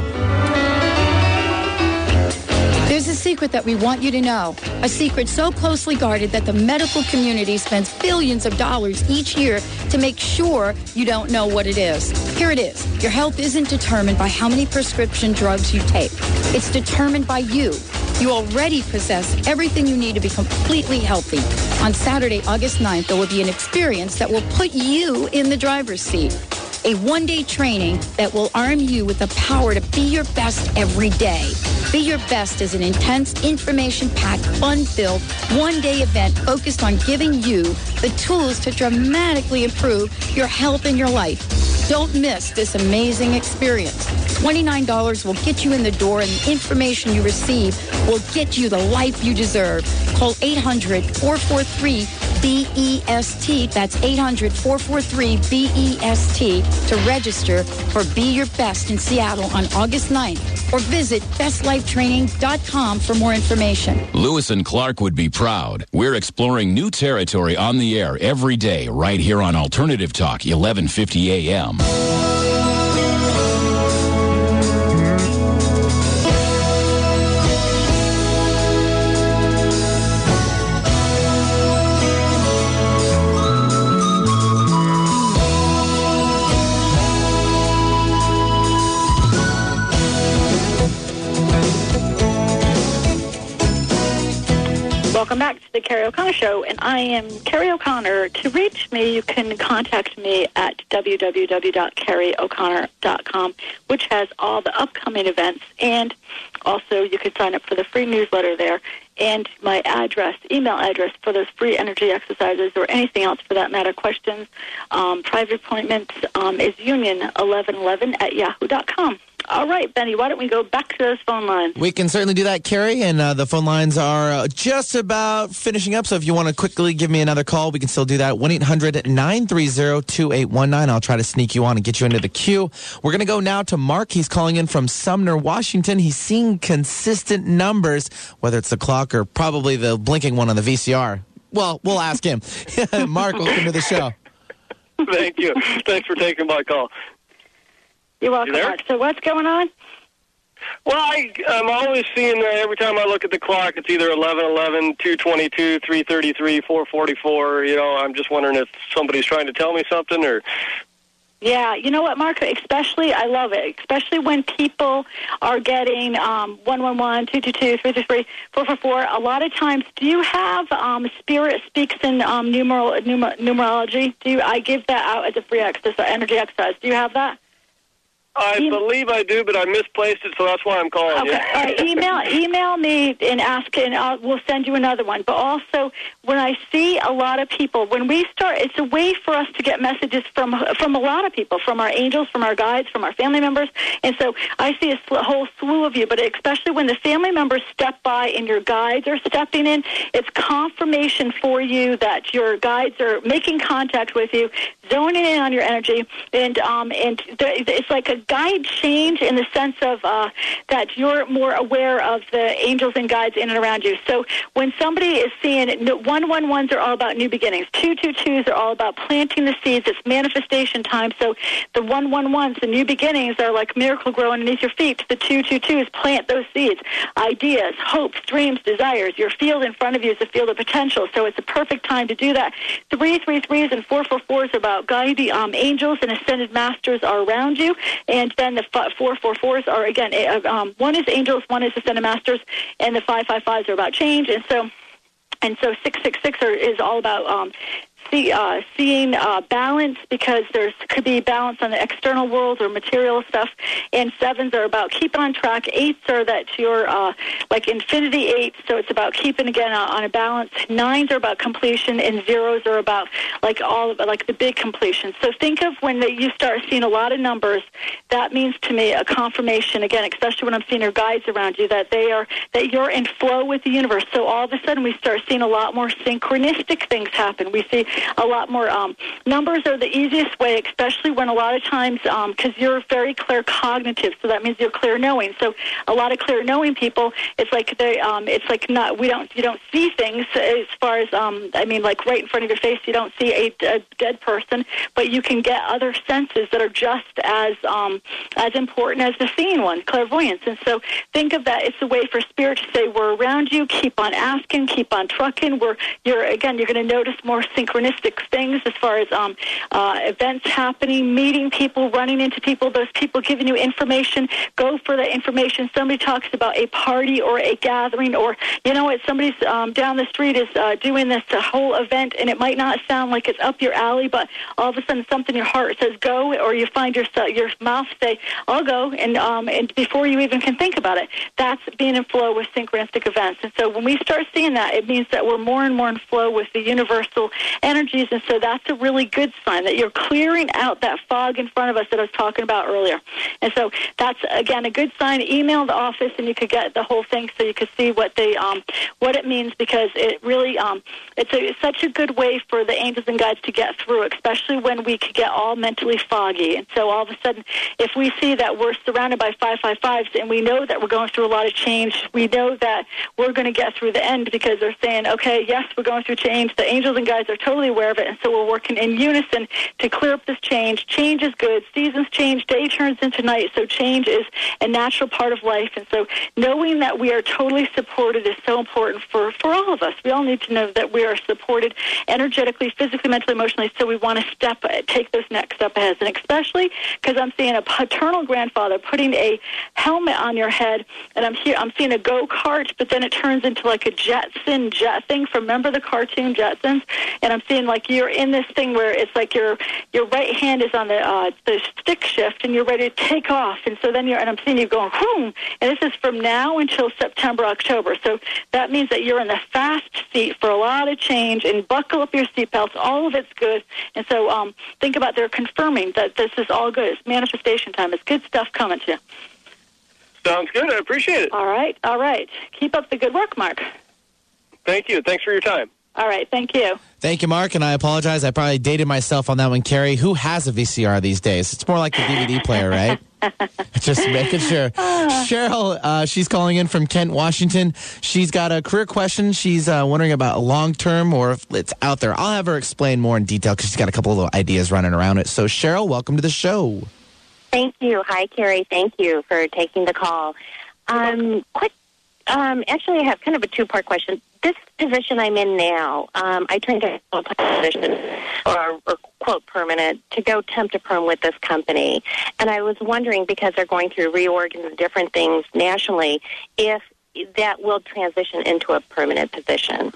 There's a secret that we want you to know. A secret so closely guarded that the medical community spends billions of dollars each year to make sure you don't know what it is. Here it is. Your health isn't determined by how many prescription drugs you take. It's determined by you. You already possess everything you need to be completely healthy. On Saturday, August ninth, there will be an experience that will put you in the driver's seat. A one-day training that will arm you with the power to be your best every day. Be Your Best is an intense, information-packed, fun-filled, one-day event focused on giving you the tools to dramatically improve your health and your life. Don't miss this amazing experience. twenty-nine dollars will get you in the door, and the information you receive will get you the life you deserve. Call eight hundred, four four three, B E S T. That's eight hundred, four four three, B E S T to register for Be Your Best in Seattle on August ninth, or visit best life training dot com for more information. Lewis and Clark would be proud. We're exploring new territory on the air every day right here on Alternative Talk, eleven fifty A M. Welcome back to the Carrie O'Connor Show, and I am Carrie O'Connor. To reach me, you can contact me at w w w dot carrie o'connor dot com, which has all the upcoming events, and also you can sign up for the free newsletter there, and my address, email address for those free energy exercises or anything else for that matter, questions, um, private appointments, um, is union eleven eleven at yahoo dot com. All right, Benny, why don't we go back to those phone lines? We can certainly do that, Carrie, and uh, the phone lines are uh, just about finishing up, so if you want to quickly give me another call, we can still do that. one eight hundred, nine three zero, two eight one nine. I'll try to sneak you on and get you into the queue. We're going to go now to Mark. He's calling in from Sumner, Washington. He's seeing consistent numbers, whether it's the clock or probably the blinking one on the V C R. Well, we'll ask him. Mark, welcome to the show. Thank you. Thanks for taking my call. You're welcome, you Mark. So what's going on? Well, I, I'm always seeing that every time I look at the clock, it's either eleven eleven, two twenty-two, three thirty-three, four forty-four. You know, I'm just wondering if somebody's trying to tell me something or... Yeah, you know what, Mark? Especially, I love it, especially when people are getting um, one one one, two two two, three three three, four four four. A lot of times, do you have um, Spirit Speaks in um, numeral, numer- numerology? Do you, I give that out as a free exercise, energy exercise. Do you have that? I e- believe I do, but I misplaced it, so that's why I'm calling okay. you. All right, email email me and ask, and I'll, we'll send you another one. But also, when I see a lot of people, when we start, it's a way for us to get messages from from a lot of people, from our angels, from our guides, from our family members. And so I see a sl- whole slew of you, but especially when the family members step by and your guides are stepping in, it's confirmation for you that your guides are making contact with you, zoning in on your energy, and um, and th- it's like a guide change in the sense of uh, that you're more aware of the angels and guides in and around you. So when somebody is seeing one one ones are all about new beginnings, two two twos are all about planting the seeds. It's manifestation time. So the one one ones, the new beginnings, are like miracle grow underneath your feet. The two two twos plant those seeds, ideas, hopes, dreams, desires. Your field in front of you is a field of potential. So it's a perfect time to do that. Three three threes and four four fours are about guiding um, angels and ascended masters are around you, and then the four four fours are, again, um, one is angels, one is ascended masters, and the five five fives are about change. And so and so six six six are, is all about um, see, uh, seeing uh, balance, because there's could be balance on the external world or material stuff. And sevens are about keeping on track. Eights are that you're uh, like infinity eights, so it's about keeping again uh, on a balance. Nines are about completion, and zeros are about like all of like the big completion. So think of when the, you start seeing a lot of numbers, that means to me a confirmation again, especially when I'm seeing your guides around you, that they are that you're in flow with the universe. So all of a sudden we start seeing a lot more synchronistic things happen. We see a lot more um, numbers are the easiest way, especially when a lot of times because um, you're very clear cognitive, so that means you're clear knowing. So a lot of clear knowing people, it's like they, um, it's like not we don't you don't see things as far as um, I mean like right in front of your face. You don't see a, a dead person, but you can get other senses that are just as um, as important as the seeing one, clairvoyance. And so think of that. It's a way for spirit to say we're around you. Keep on asking. Keep on trucking. We're you're again. You're going to notice more synchronistic things as far as um, uh, events happening, meeting people, running into people. Those people giving you information. Go for the information. Somebody talks about a party or a gathering, or you know what? Somebody's um, down the street is uh, doing this uh, whole event, and it might not sound like it's up your alley, but all of a sudden something in your heart says go, or you find your your mouth say I'll go, and um, and before you even can think about it, that's being in flow with synchronistic events. And so when we start seeing that, it means that we're more and more in flow with the universal energies, and so that's a really good sign that you're clearing out that fog in front of us that I was talking about earlier. And so that's again a good sign. Email the office, and you could get the whole thing so you could see what they um, what it means, because it really um, it's, a, it's such a good way for the angels and guides to get through, especially when we could get all mentally foggy. And so all of a sudden, if we see that we're surrounded by five five fives and we know that we're going through a lot of change, we know that we're going to get through the end, because they're saying, okay, yes, we're going through change. The angels and guides are totally aware of it, and so we're working in unison to clear up this change. Change is good. Seasons change. Day turns into night, so change is a natural part of life. And so knowing that we are totally supported is so important for, for all of us. We all need to know that we are supported energetically, physically, mentally, emotionally, so we want to step, take those next step ahead. And especially because I'm seeing a paternal grandfather putting a helmet on your head, and I'm here, I'm seeing a go-kart, but then it turns into like a Jetson jet thing from, remember the cartoon Jetsons? And I'm seeing like you're in this thing where it's like your your right hand is on the uh, the stick shift, and you're ready to take off. And so then you're, and I'm seeing you going, whoom, and this is from now until September, October. So that means that you're in the fast seat for a lot of change, and buckle up your seatbelts. All of it's good. And so um, think about, they're confirming that this is all good. It's manifestation time. It's good stuff coming to you. Sounds good. I appreciate it. All right. All right. Keep up the good work, Mark. Thank you. Thanks for your time. All right. Thank you. Thank you, Mark, and I apologize. I probably dated myself on that one, Carrie. Who has a V C R these days? It's more like the D V D player, right? Just making sure. Cheryl, uh, she's calling in from Kent, Washington. She's got a career question. She's uh, wondering about a long-term or if it's out there. I'll have her explain more in detail because she's got a couple of little ideas running around it. So, Cheryl, welcome to the show. Thank you. Hi, Carrie. Thank you for taking the call. Um, quick, um, actually, I have kind of a two-part question. This position I'm in now, um, I turned down a position, or, or quote permanent, to go temp to perm with this company. And I was wondering, because they're going through reorg and different things nationally, if that will transition into a permanent position.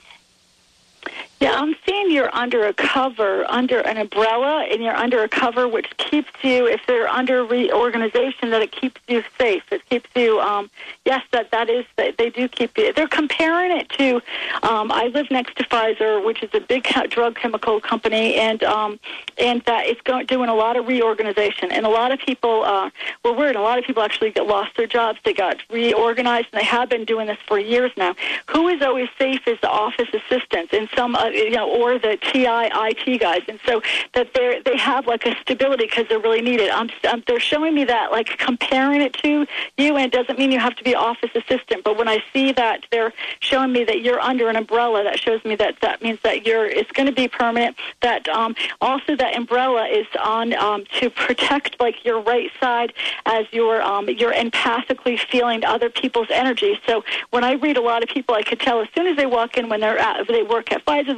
Yeah, I'm seeing you're under a cover, under an umbrella, and you're under a cover which keeps you, if they're under reorganization, that it keeps you safe. It keeps you, um, yes, that, that is, that they do keep you. They're comparing it to, um, I live next to Pfizer, which is a big drug chemical company, and um, and that it's going, doing a lot of reorganization. And a lot of people uh, were worried. A lot of people actually got, lost their jobs. They got reorganized, and they have been doing this for years now. Who is always safe is the office assistants, and some uh, you know, or the T I I T guys, and so that they they have like a stability because they're really needed. I'm, I'm, they're showing me that, like comparing it to you, and it doesn't mean you have to be office assistant. But when I see that they're showing me that you're under an umbrella, that shows me that that means that you're it's going to be permanent. That um, also that umbrella is on um, to protect like your right side as you're um, you're empathically feeling other people's energy. So when I read a lot of people, I could tell as soon as they walk in when they're at, they work at Pfizer.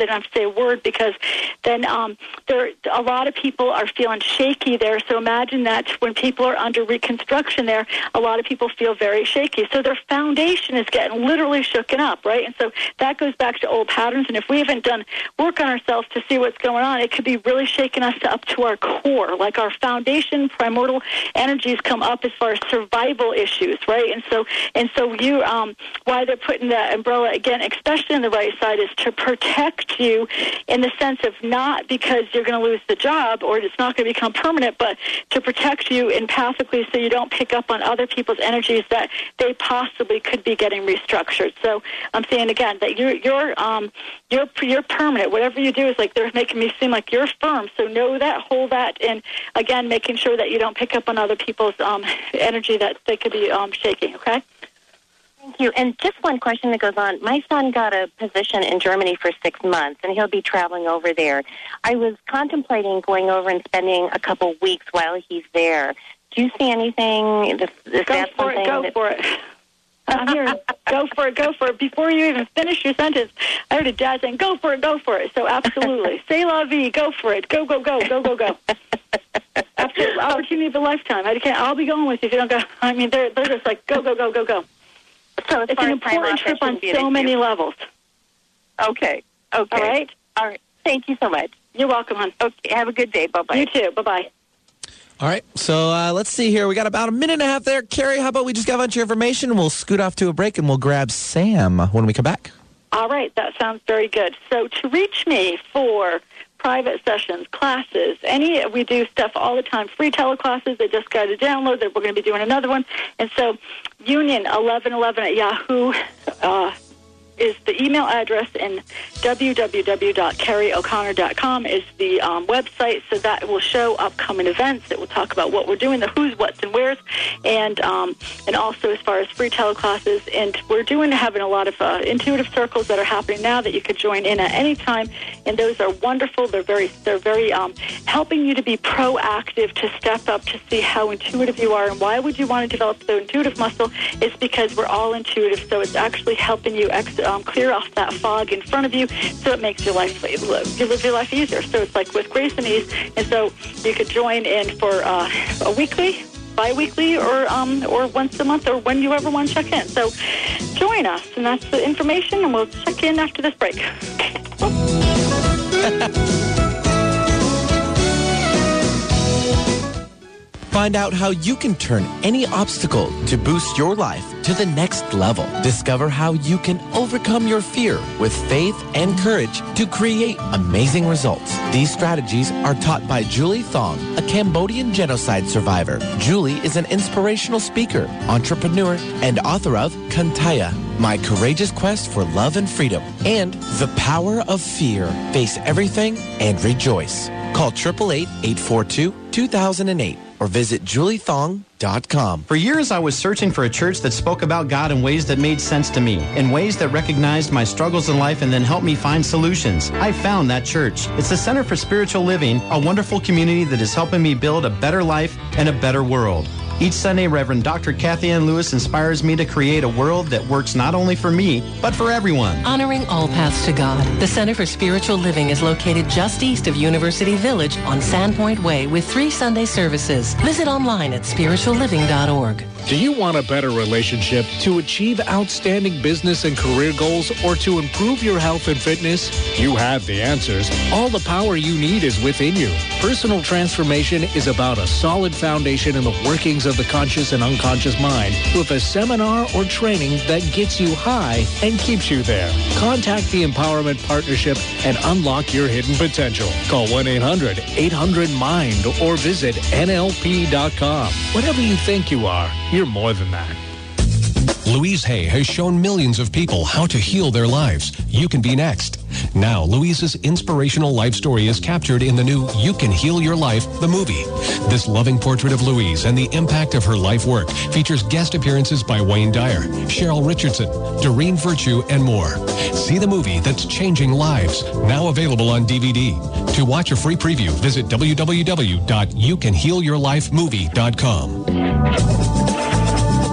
They don't have to say a word because then um, there a lot of people are feeling shaky there. So imagine that when people are under reconstruction there, a lot of people feel very shaky. So their foundation is getting literally shooken up, right? And so that goes back to old patterns. And if we haven't done work on ourselves to see what's going on, it could be really shaking us up to our core. Like our foundation, primordial energies come up as far as survival issues, right? And so and so you, um, why they're putting that umbrella, again, especially on the right side, is to protect you in the sense of not because you're going to lose the job or it's not going to become permanent, but to protect you empathically so you don't pick up on other people's energies that they possibly could be getting restructured. So I'm saying again that you're you're um you're you're permanent. Whatever you do is like they're making me seem like you're firm. So know that, hold that, and again, making sure that you don't pick up on other people's um energy that they could be um shaking. Okay. Thank you. And just one question that goes on. My son got a position in Germany for six months, and he'll be traveling over there. I was contemplating going over and spending a couple weeks while he's there. Do you see anything? Is, is go that for it. Go that... for it. I'm here. Go for it. Go for it. Before you even finish your sentence, I heard a dad saying, "Go for it. Go for it." So absolutely, say la vie. Go for it. Go. Go. Go. Go. Go. Go. Absolutely, opportunity of a lifetime. I can't. I'll be going with you if you don't go. I mean, they're they're just like go. Go. Go. Go. Go. So it's an important trip on so many levels. Okay. Okay. All right. All right. Thank you so much. You're welcome, hon. Okay. Have a good day. Bye-bye. You too. Bye-bye. All right. So uh, let's see here. We got about a minute and a half there. Carrie, how about we just got a bunch of information? We'll scoot off to a break, and we'll grab Sam when we come back. All right. That sounds very good. So to reach me for private sessions, classes, any, we do stuff all the time, free teleclasses. They just got to download that. We're going to be doing another one. And so union eleven eleven at Yahoo uh, is the email address, and w w w dot carrie o'connor dot com is the um, website. So that will show upcoming events. It will talk about what we're doing, the who's, what's, and where's, and um, and also as far as free teleclasses. And we're doing having a lot of uh, intuitive circles that are happening now that you could join in at any time. And those are wonderful. They're very they're very um, helping you to be proactive, to step up, to see how intuitive you are. And why would you want to develop the intuitive muscle? It's because we're all intuitive. So it's actually helping you ex- um, clear off that fog in front of you, so it makes your life you live your life easier. So it's like with grace and ease. And so you could join in for uh, a weekly, bi-weekly, or um, or once a month, or when you ever want to check in. So join us, and that's the information, and we'll check in after this break. Find out how you can turn any obstacle to boost your life to the next level. Discover how you can overcome your fear with faith and courage to create amazing results. These strategies are taught by Julie Thong, a Cambodian genocide survivor. Julie is an inspirational speaker, entrepreneur, and author of Kantaya, My Courageous Quest for Love and Freedom, and The Power of Fear. Face everything and rejoice. Call eight eight eight, eight four two, two thousand eight or visit julie thong dot com. For years, I was searching for a church that spoke about God in ways that made sense to me, in ways that recognized my struggles in life and then helped me find solutions. I found that church. It's the Center for Spiritual Living, a wonderful community that is helping me build a better life and a better world. Each Sunday, Reverend Doctor Kathy Ann Lewis inspires me to create a world that works not only for me, but for everyone. Honoring all paths to God, the Center for Spiritual Living is located just east of University Village on Sandpoint Way with three Sunday services. Visit online at spiritual living dot org. Do you want a better relationship, to achieve outstanding business and career goals, or to improve your health and fitness? You have the answers. All the power you need is within you. Personal transformation is about a solid foundation in the workings of the conscious and unconscious mind with a seminar or training that gets you high and keeps you there. Contact the Empowerment Partnership and unlock your hidden potential. Call one eight hundred, eight hundred, MIND or visit N L P dot com. Whatever you think you are, you're more than that. Louise Hay has shown millions of people how to heal their lives. You can be next. Now, Louise's inspirational life story is captured in the new You Can Heal Your Life, the movie. This loving portrait of Louise and the impact of her life work features guest appearances by Wayne Dyer, Cheryl Richardson, Doreen Virtue, and more. See the movie that's changing lives, now available on D V D. To watch a free preview, visit w w w dot you can heal your life movie dot com.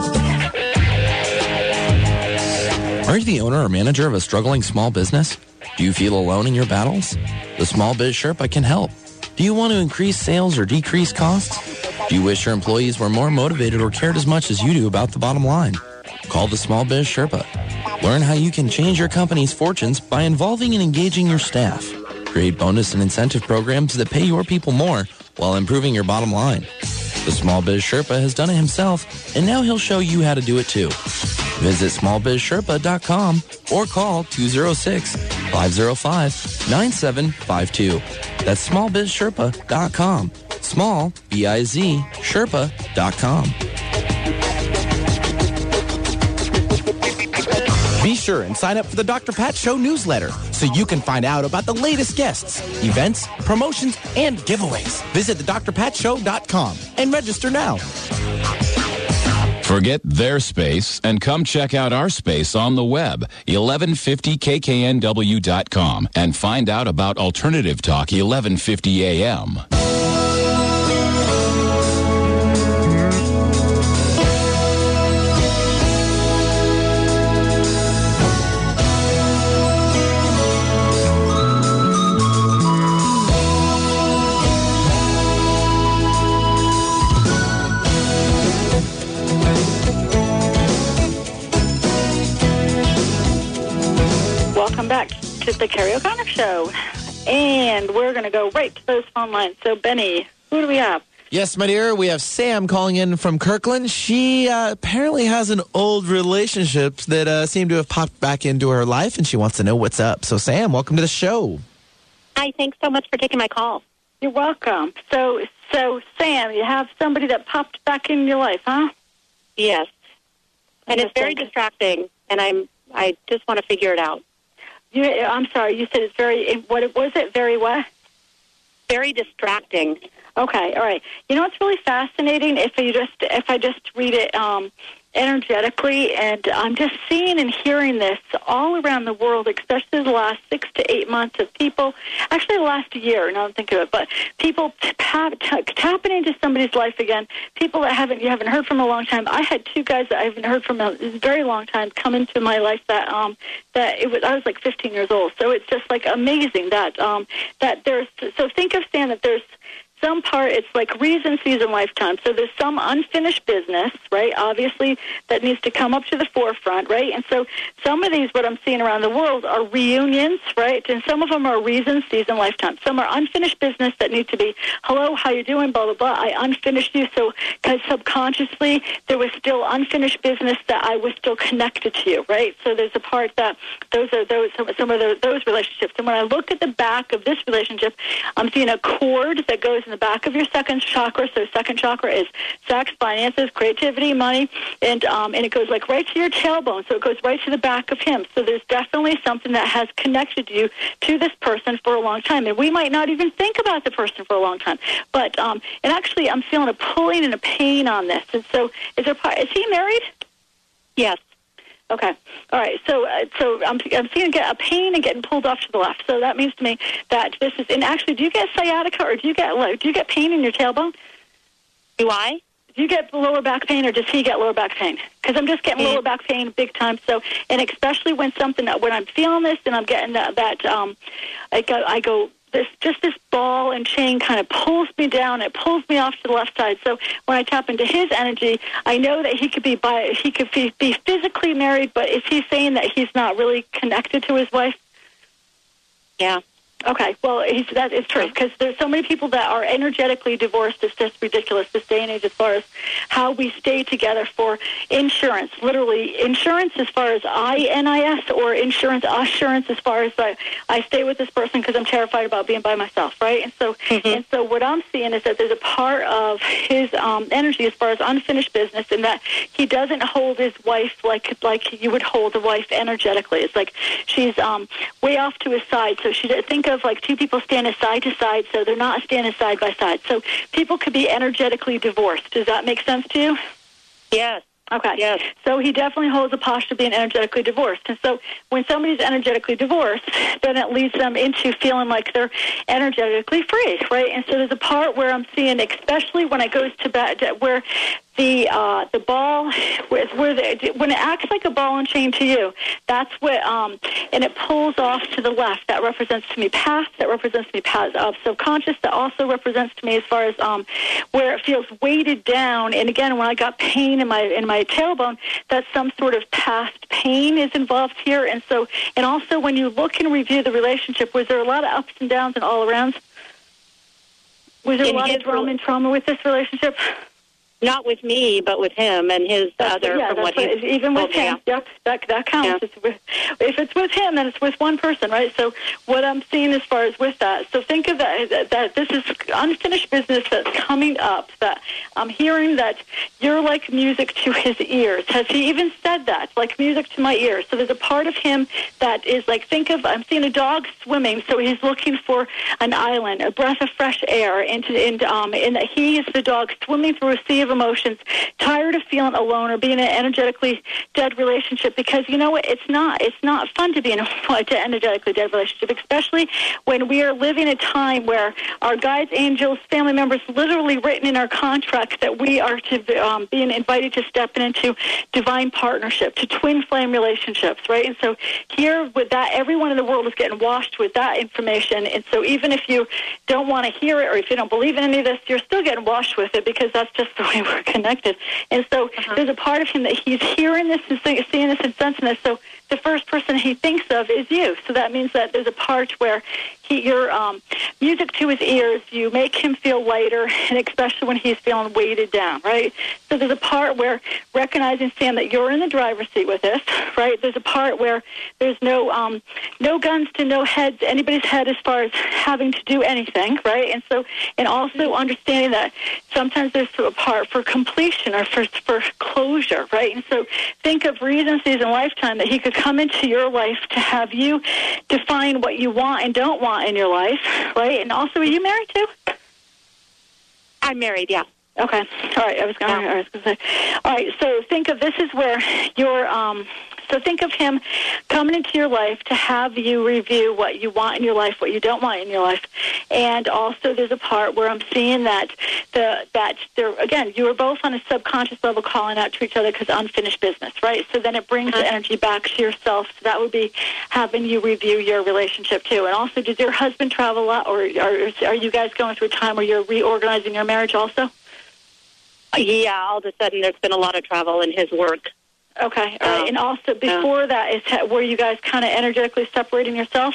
Are you the owner or manager of a struggling small business? Do you feel alone in your battles? The Small Biz Sherpa can help. Do you want to increase sales or decrease costs? Do you wish your employees were more motivated or cared as much as you do about the bottom line? Call the Small Biz Sherpa. Learn how you can change your company's fortunes by involving and engaging your staff. Create bonus and incentive programs that pay your people more while improving your bottom line. The Small Biz Sherpa has done it himself, and now he'll show you how to do it too. Visit small biz sherpa dot com or call two oh six, five oh five, nine seven five two. That's small biz sherpa dot com. Small, B I Z, Sherpa dot com. Be sure and sign up for the Doctor Pat Show newsletter so you can find out about the latest guests, events, promotions, and giveaways. Visit the dr pat show dot com and register now. Forget their space and come check out our space on the web, eleven fifty k k n w dot com, and find out about Alternative Talk eleven fifty a m. Welcome back to the Carrie O'Connor Show. And we're going to go right to those phone lines. So, Benny, who do we have? Yes, my dear, we have Sam calling in from Kirkland. She uh, apparently has an old relationship that uh, seemed to have popped back into her life, and she wants to know what's up. So, Sam, welcome to the show. Hi, thanks so much for taking my call. You're welcome. So, so Sam, you have somebody that popped back in your life, huh? Yes. And it's very distracting, and I'm I just want to figure it out. You, I'm sorry, you said it's very, what was it, very what? Very distracting. Okay, all right. You know what's really fascinating? If you just, if I just read it um, energetically, and I'm just seeing and hearing this all around the world, especially the last six to eight months of people, actually the last year, now I'm thinking of it, but people tap, tap, tapping into somebody's life again, people that haven't you haven't heard from a long time. I had two guys that I haven't heard from a very long time come into my life that um that it was I was like fifteen years old. So it's just like amazing that um that there's so think of Stan that there's some part, it's like reason, season, lifetime. So there's some unfinished business, right, obviously, that needs to come up to the forefront, right? And so some of these, what I'm seeing around the world, are reunions, right? And some of them are reason, season, lifetime. Some are unfinished business that need to be, hello, how you doing, blah, blah, blah. I unfinished you, so because subconsciously there was still unfinished business that I was still connected to you, right? So there's a part that those are those some of those, those relationships. And when I look at the back of this relationship, I'm seeing a cord that goes in the back of your second chakra. So second chakra is sex, finances, creativity, money, and um, and it goes like right to your tailbone. So it goes right to the back of him. So there's definitely something that has connected you to this person for a long time. And we might not even think about the person for a long time. But um, and actually, I'm feeling a pulling and a pain on this. And so is there? Is he married? Yes. Okay. All right. So, uh, so I'm I'm seeing a pain and getting pulled off to the left. So that means to me that this is. And actually, do you get sciatica or do you get do you get pain in your tailbone? Do I? Do you get lower back pain or does he get lower back pain? Because I'm just getting lower back pain big time. So, and especially when something when I'm feeling this and I'm getting that that um, I go I go. This just this ball and chain kind of pulls me down. It pulls me off to the left side. So when I tap into his energy, I know that he could be by he could be, be physically married, but is he saying that he's not really connected to his wife? Yeah. Okay, well, he's, that is true, because there's so many people that are energetically divorced. It's just ridiculous this day and age as far as how we stay together for insurance. Literally, insurance as far as I N I S or insurance assurance as far as I, I stay with this person because I'm terrified about being by myself, right? And so mm-hmm. and so what I'm seeing is that there's a part of his um, energy as far as unfinished business and that he doesn't hold his wife like like you would hold a wife energetically. It's like she's um, way off to his side, so she think of like two people standing side to side, so they're not standing side by side. So people could be energetically divorced. Does that make sense to you? Yes. Okay. Yes. So he definitely holds a posture of being energetically divorced. And so when somebody's energetically divorced, then it leads them into feeling like they're energetically free, right? And so there's a part where I'm seeing, especially when it goes to bed, where the uh, the ball, where, where the, when it acts like a ball and chain to you, that's what, um, and it pulls off to the left. That represents to me past. That represents to me past uh, subconscious. That also represents to me as far as um, where it feels weighted down. And again, when I got pain in my in my tailbone, that's some sort of past pain is involved here. And so, and also when you look and review the relationship, was there a lot of ups and downs and all arounds? Was there In a lot his of drama and trauma with this relationship? Not with me, but with him and his That's other. yeah, from that's what what, he even with told me, him. yeah. Yep, that that counts. Yeah. It's with, if it's with him, then it's with one person, right? So what I'm seeing as far as with that, so think of that, that, that this is unfinished business that's coming up, that I'm hearing that you're like music to his ears. Has he even said that? Like music to my ears. So there's a part of him that is like, think of, I'm seeing a dog swimming, so he's looking for an island, a breath of fresh air, and, and, um, and that he is the dog swimming through a sea of emotions, tired of feeling alone or being in an energetically dead relationship, because you know what, it's not it's not fun to be in a energetically dead relationship, especially when we are living a time where our guides, angels, family members, literally written in our contracts that we are to um, being invited to step into divine partnership, to twin flame relationships, right? And so here with that, everyone in the world is getting washed with that information, and so even if you don't want to hear it or if you don't believe in any of this, you're still getting washed with it, because that's just the way we're connected. And so uh-huh. there's a part of him that he's hearing this and seeing this and sensing this. So the first person he thinks of is you. So that means that there's a part where he, your um, music to his ears, you make him feel lighter, and especially when he's feeling weighted down, right? So there's a part where recognizing, Sam, that you're in the driver's seat with this, right? There's a part where there's no um, no guns to no heads, anybody's head as far as having to do anything, right? And so, and also understanding that sometimes there's a part for completion or for, for closure, right? And so think of reasons, season, lifetime that he could come into your life to have you define what you want and don't want in your life, right? And also, are you married too? I'm married, yeah. Okay. All right. I was going yeah. to say. All right. So think of this is where you're. Um, so think of him coming into your life to have you review what you want in your life, what you don't want in your life, and also there's a part where I'm seeing that the that there again you were both on a subconscious level calling out to each other because unfinished business, right? So then it brings the energy back to yourself. So that would be having you review your relationship too. And also, does your husband travel a lot, or are are you guys going through a time where you're reorganizing your marriage also? Yeah, all of a sudden there's been a lot of travel in his work. Okay, all right. Um, and also before uh, that, is were you guys kind of energetically separating yourself?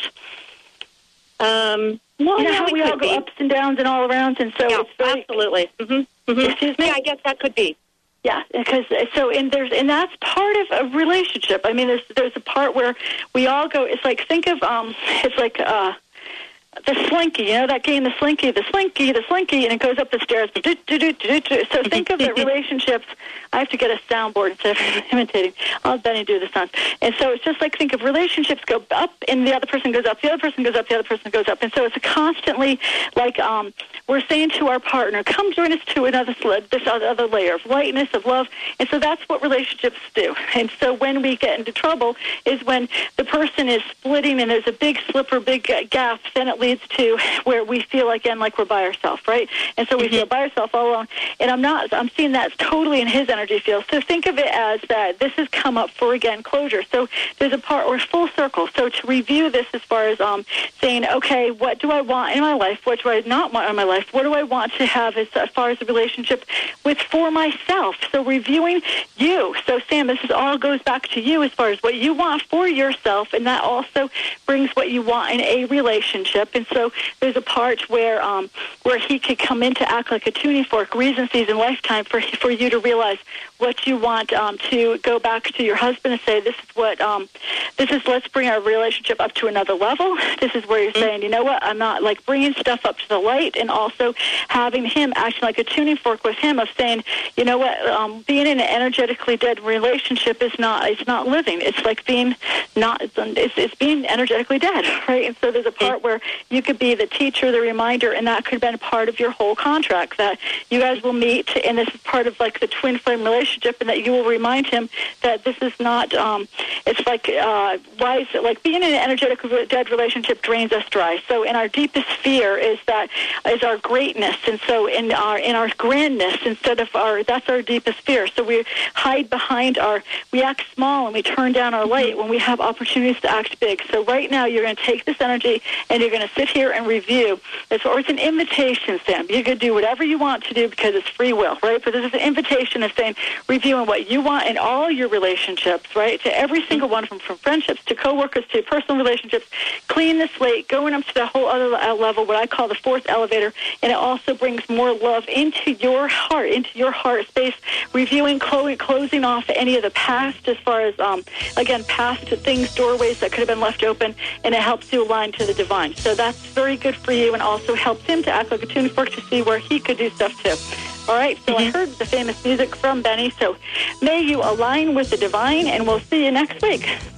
Um, well, you know yeah, how we, we all go be. ups and downs and all around, and so yeah, it's very, absolutely. Mm-hmm. Mm-hmm. Excuse me? Yeah, I guess that could be. Yeah, because so and there's and that's part of a relationship. I mean, there's there's a part where we all go. It's like think of um, it's like uh. the Slinky, you know that game, the Slinky, the Slinky, the Slinky, and it goes up the stairs. So think of the relationships. I have to get a soundboard instead of imitating. I'll let Benny do the sound. And so it's just like think of relationships go up, and the other person goes up, the other person goes up, the other person goes up. And so it's a constantly like um, we're saying to our partner, come join us to another this other layer of lightness, of love. And so that's what relationships do. And so when we get into trouble is when the person is splitting and there's a big slip or big gap, then it leads to where we feel again like we're by ourselves, right? And so we mm-hmm. feel by ourselves all alone. And I'm not, I'm seeing that totally in his energy field. So think of it as that this has come up for, again, closure. So there's a part where full circle. So to review this as far as um, saying, okay, what do I want in my life? What do I not want in my life? What do I want to have as, as far as a relationship with for myself? So reviewing you. So Sam, this is all goes back to you as far as what you want for yourself, and that also brings what you want in a relationship. And so there's a part where um, where he could come in to act like a tuning fork, reason, season, lifetime, for for you to realize what you want um, to go back to your husband and say, this is what, um, this is, let's bring our relationship up to another level. This is where you're saying, you know what, I'm not like bringing stuff up to the light, and also having him acting like a tuning fork with him of saying, you know what, um, being in an energetically dead relationship is not, it's not living. It's like being not, it's, it's being energetically dead, right? And so there's a part where you could be the teacher, the reminder, and that could have been part of your whole contract, that you guys will meet, and this is part of like the twin flame relationship, and that you will remind him that this is not, um, it's like, uh, wise, like being in an energetic dead relationship drains us dry. So in our deepest fear is that, is our greatness, and so in our, in our grandness, instead of our, that's our deepest fear. So we hide behind our, we act small and we turn down our light when we have opportunities to act big. So right now you're going to take this energy and you're going to sit here and review. It's, or it's an invitation, Sam. You could do whatever you want to do because it's free will, right? But this is an invitation of saying, reviewing what you want in all your relationships, right? To every single one of them, from friendships to coworkers to personal relationships. Clean the slate, going up to the whole other level, what I call the fourth elevator, and it also brings more love into your heart, into your heart space, reviewing, clo- closing off any of the past as far as, um, again, past things, doorways that could have been left open, and it helps you align to the divine. So that's very good for you and also helps him to act like a tuning fork to see where he could do stuff too. All right, so mm-hmm. I heard the famous music from Benny, so may you align with the divine, and we'll see you next week.